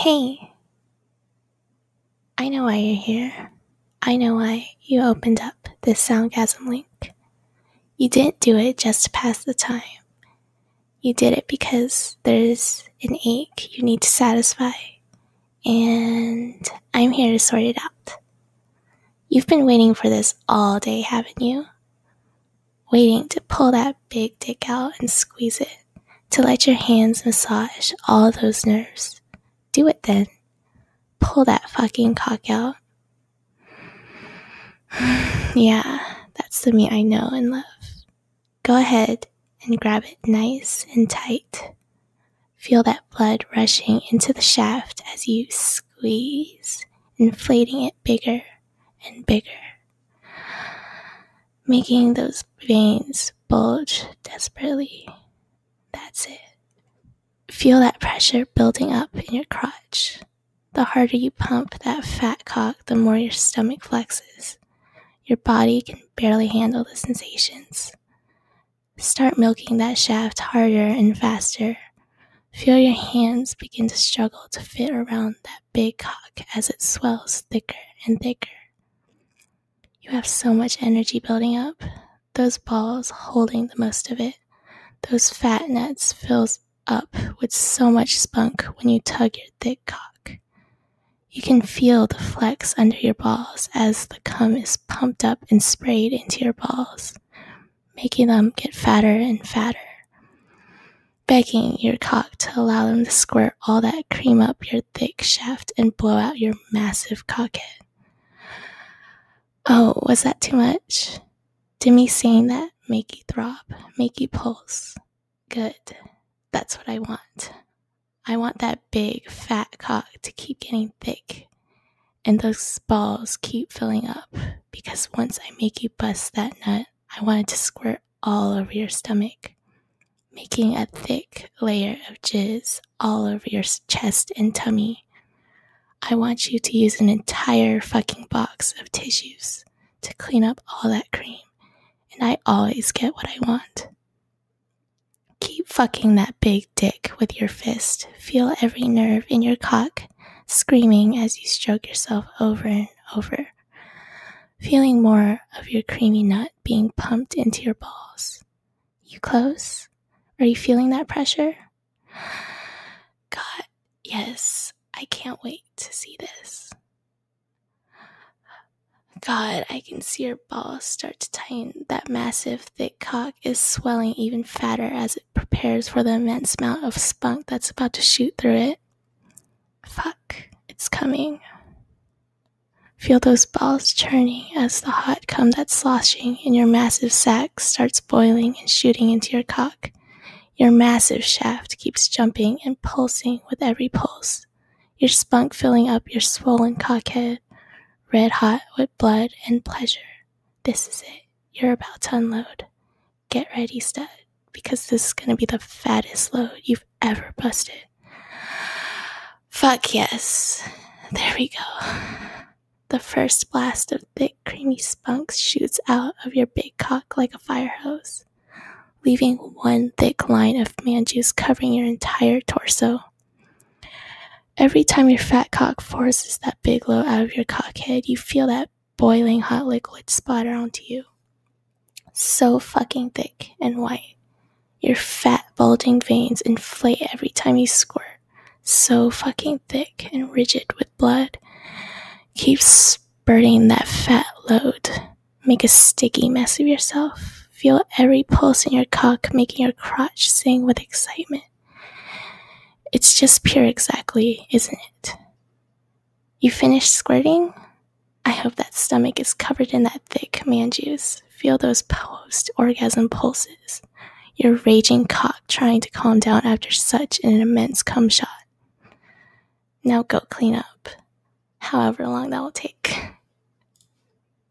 Hey, I know why you're here. I know why you opened up this Soundgasm link. You didn't do it just to pass the time. You did it because there's an ache you need to satisfy, and I'm here to sort it out. You've been waiting for this all day, haven't you? Waiting to pull that big dick out and squeeze it, to let your hands massage all those nerves. Do it then. Pull that fucking cock out. Yeah, that's the me I know and love. Go ahead and grab it nice and tight. Feel that blood rushing into the shaft as you squeeze, inflating it bigger and bigger, making those veins bulge desperately. That's it. Feel that pressure building up in your crotch. The harder you pump that fat cock, the more your stomach flexes. Your body can barely handle the sensations. Start milking that shaft harder and faster. Feel your hands begin to struggle to fit around that big cock as it swells thicker and thicker. You have so much energy building up, those balls holding the most of it. Those fat nuts fills up with so much spunk when you tug your thick cock. You can feel the flex under your balls as the cum is pumped up and sprayed into your balls, making them get fatter and fatter, begging your cock to allow them to squirt all that cream up your thick shaft and blow out your massive cockhead. Oh, was that too much? Did me saying that make you throb, make you pulse? Good. That's what I want. I want that big, fat cock to keep getting thick, and those balls keep filling up, because once I make you bust that nut, I want it to squirt all over your stomach, making a thick layer of jizz all over your chest and tummy. I want you to use an entire fucking box of tissues to clean up all that cream, and I always get what I want. Keep fucking that big dick with your fist. Feel every nerve in your cock screaming as you stroke yourself over and over, feeling more of your creamy nut being pumped into your balls. You close? Are you feeling that pressure? God, yes, I can't wait to see this. God, I can see your balls start to tighten. That massive, thick cock is swelling even fatter as it prepares for the immense amount of spunk that's about to shoot through it. Fuck, it's coming. Feel those balls churning as the hot cum that's sloshing in your massive sack starts boiling and shooting into your cock. Your massive shaft keeps jumping and pulsing with every pulse. Your spunk filling up your swollen cockhead, red hot with blood and pleasure. This is it. You're about to unload. Get ready, stud, because this is going to be the fattest load you've ever busted. Fuck yes. There we go. The first blast of thick, creamy spunk shoots out of your big cock like a fire hose, leaving one thick line of man juice covering your entire torso. Every time your fat cock forces that big load out of your cockhead, you feel that boiling hot liquid splatter onto you. So fucking thick and white. Your fat bulging veins inflate every time you squirt. So fucking thick and rigid with blood. Keep spurting that fat load. Make a sticky mess of yourself. Feel every pulse in your cock making your crotch sing with excitement. It's just pure exactly, isn't it? You finished squirting? I hope that stomach is covered in that thick man juice. Feel those post-orgasm pulses. Your raging cock trying to calm down after such an immense cum shot. Now go clean up. However long that will take.